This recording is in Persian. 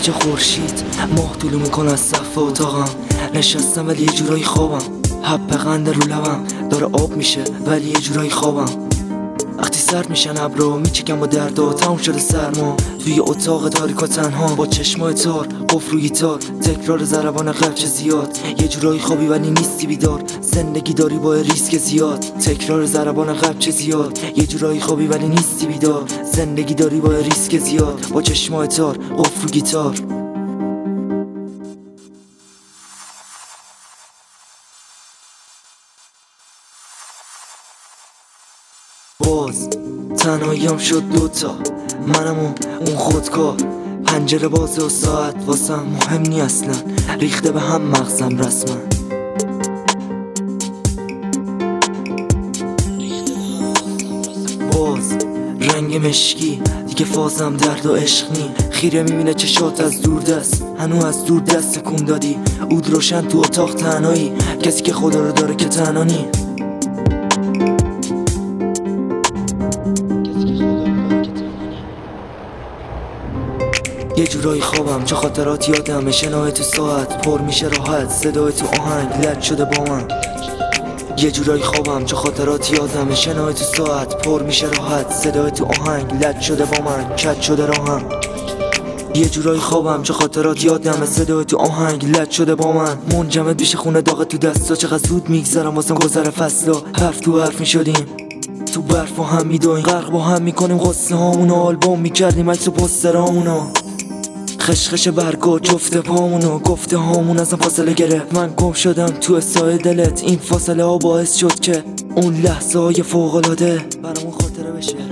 چه خورشید ماه طلوع میکنه از صف اتاقم. نشستم ولی یه جورایی خوابم، حب قند رو لبم داره آب میشه ولی یه جورایی خوابم. وقتی سرد میشن ابرا میچکم با درد و تموم شده سرما. توی اتاق تاریک و تنها با چشمای تار قفل و گیتار، تکرار ضربان قلب چه زیاد. یه جورایی خوابی ولی نیستی بیدار، زندگی داری با ریسک زیاد. تکرار ضربان قلب چه زیاد، یه جورایی خوابی ولی نیستی بیدار، زندگی داری با ریسک زیاد. با چشمای تار قفل و گیتار. باز تنهاییم شد دوتا، منم و اون خودکار. پنجره بازه و ساعت واسم مهم نی اصلا، ریخته به هم مغزم رسما. باز رنگ مشکی دیگه فازم درد و عشق نی. خیره میبینه چشات از دور دست، هنو از دور دست کن دادی. اود روشن تو اتاق تنهایی، کسی که خدا رو داره که تنها نی. یه جورایی خوابم چه خاطرات یادم، شنای تو ساعت پر میشه راحت، صدای تو آهنگ لد شده با من. یه جورایی خوابم چه خاطرات یادم، شنای تو ساعت پر میشه راحت، صدای تو آهنگ لد شده با من، کج شده راهم. یه جورایی خوابم چه خاطرات یادم، صدای تو آهنگ لد شده با من. منجمد بیشه خونه داغ تو دستا، چقدر زود میگذرم واسم گذر فصلا. حرف تو حرف میشدیم تو برف و هم میدویم، غرق با هم میکنیم قصه هامونو، آلبوم میکردیم عکس و پوسترامونو. خشخش برگا جفت پامونو، گفته هامون ازم فاصله گرفت. من گم شدم تو سایه دلت، این فاصله ها باعث شد که اون لحظه های فوق العاده برامون خاطره بشه.